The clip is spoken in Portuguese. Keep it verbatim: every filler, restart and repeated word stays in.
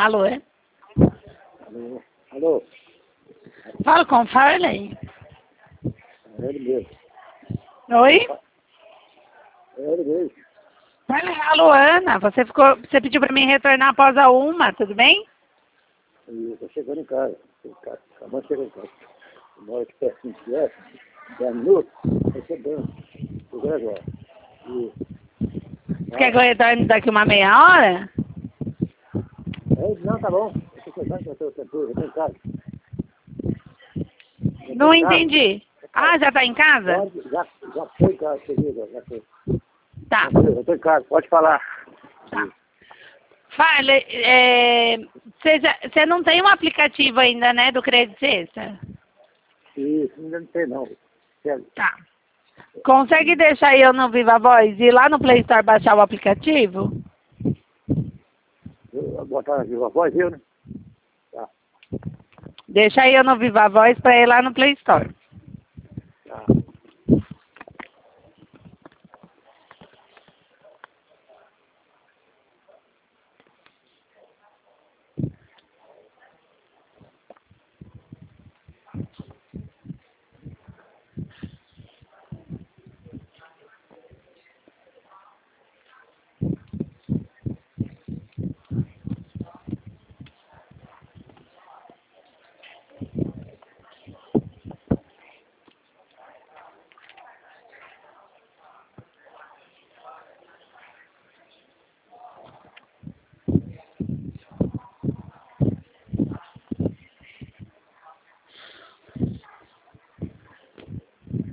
Alô, é? Alô? Alô? Fala com o Farley. É ele mesmo. Oi? É ele mesmo. Farley, alô, Ana. Você, ficou, você pediu pra mim retornar após a uma, tudo bem? E eu tô chegando em casa. Acabou de chegar em casa. Uma hora que pertinho que é, dez minutos, tô chegando. Chegando agora. E, Você quer que eu retorne daqui uma meia hora? é, não, tá bom. Eu tô chegando, eu tô, eu tô, eu tô em casa. Eu tô Não em casa. entendi. Ah, já tá em casa? Pode, já, já tô em casa, cheguei agora, já tô. Tá. Eu tô em casa, pode falar. Tá. Farley, é, você, já, você não tem um aplicativo ainda, né, do Crédito Sexta? Isso, ainda não sei não. Sério. Tá. Consegue deixar eu no Viva Voz e ir lá no Play Store baixar o aplicativo? Eu vou botar aqui a voz, eu, né? Tá. Deixa eu no Viva Voz pra ir lá no Play Store.